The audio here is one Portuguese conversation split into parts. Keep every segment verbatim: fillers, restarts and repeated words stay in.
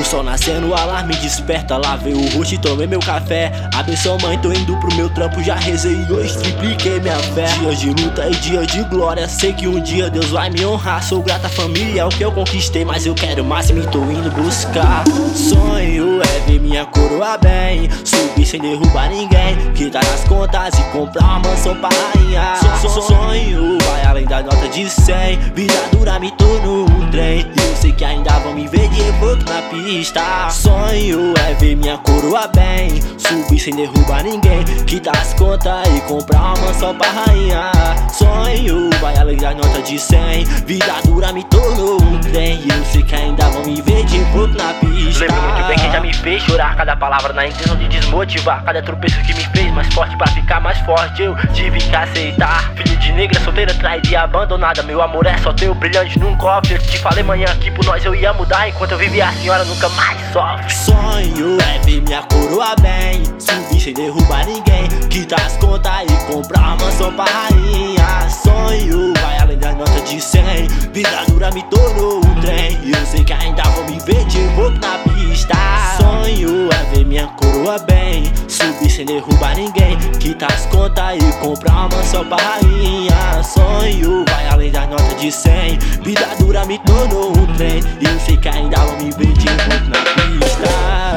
O sol nascendo, o alarme desperta. Lavei o rosto e tomei meu café. Abençoa mãe, tô indo pro meu trampo. Já rezei e hoje tripliquei minha fé. Dias de luta e dias de glória. Sei que um dia Deus vai me honrar. Sou grata à família, é o que eu conquistei. Mas eu quero mais e me tô indo buscar. Sonho é ver minha coroa bem, subir sem derrubar ninguém, quitar as contas e comprar uma mansão pra rainha. Sonho vai além da nota de cem. Vida dura me tornou um trem. E eu sei que ainda vão me ver de evoque na pista. Sonho é ver minha coroa bem, subir sem derrubar ninguém, quitar as contas e comprar uma mansão pra rainha. Sonho vai além da nota de cem. Vida dura me tornou um trem. E eu sei que ainda vão me ver de evoque na pista. Lembro muito bem que já me fez chorar. Cada palavra na intenção de desmotivar. Cada tropeço que me fez mais forte pra ficar mais forte. Eu tive que aceitar. Filho de negra, solteira, traída e abandonada. Meu amor é só teu, brilhante num cofre. Eu te falei manhã que por nós eu ia mudar. Enquanto eu vivia a senhora nunca mais sofre. Sonho é ver minha coroa bem, subir sem derrubar ninguém, quitar as contas e comprar uma mansão pra rainha. Sonho vai além da nota de cem. Vida dura me tornou um trem. E eu sei que ainda vou me ver de evoque na pista. Sonho é ver minha coroa bem, subir sem derrubar ninguém, quitar as contas e comprar uma mansão pra rainha. Sonho vai além da nota de cem. Vida dura me tornou um trem. E eu sei que ainda vou me ver de evoque na pista.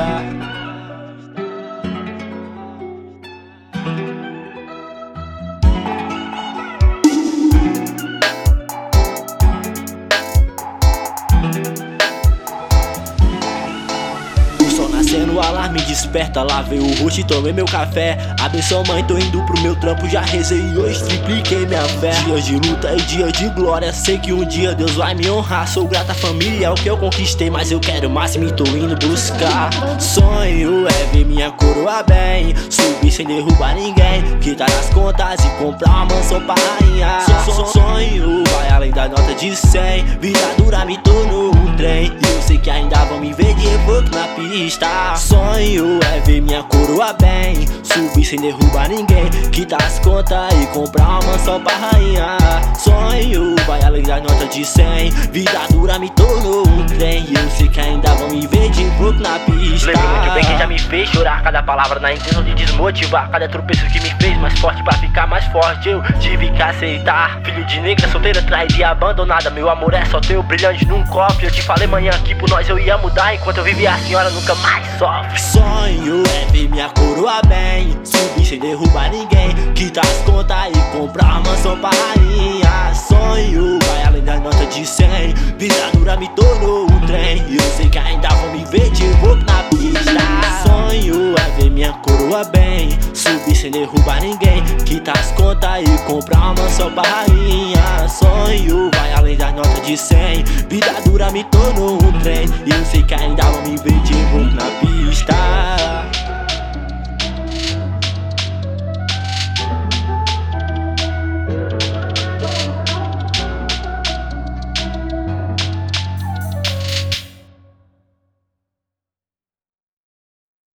O alarme desperta, lavei o rosto e tomei meu café. Abençoa mãe, tô indo pro meu trampo. Já rezei e hoje tripliquei minha fé. Dias de luta e dias de glória. Sei que um dia Deus vai me honrar. Sou grata à família, é o que eu conquistei. Mas eu quero mais e me tô indo buscar. Sonho é ver minha coroa bem, subir sem derrubar ninguém, quitar as contas e comprar uma mansão pra rainha. Sonho vai além da nota de cem. Vida dura me tornou um trem. E eu sei que ainda vão me ver de evoque na pista. Sonho é ver minha coroa bem, subir sem derrubar ninguém, quitar as contas e comprar uma mansão pra rainha. Sonho vai além da nota de cem. Vida dura me tornou um trem. E eu sei que ainda vão me ver de evoque na pista. Lembro muito bem que já me fez chorar. Cada palavra na intenção de desmotivar. Cada tropeço que me fez mais forte pra ficar mais forte. Eu tive que aceitar. Filho de negra, solteira, traída e abandonada. Meu amor é só teu, brilhante num cofre. Eu te falei manhã que por nós eu ia mudar. Enquanto eu vivia a senhora nunca mais sofre. Sonho é ver minha coroa bem, subir sem derrubar ninguém, quitar as contas e comprar uma mansão pra rainha. Sonho vai além da nota de cem. Vida dura me tornou um trem. E eu sei que ainda vão me ver de evoque na pista. Sonho é ver minha coroa bem, subir sem derrubar ninguém, quitar as contas e comprar uma mansão pra rainha. Sonho vai além da nota de cem. Vida dura me tornou um trem. E eu sei que ainda vão me ver de evoque na pista.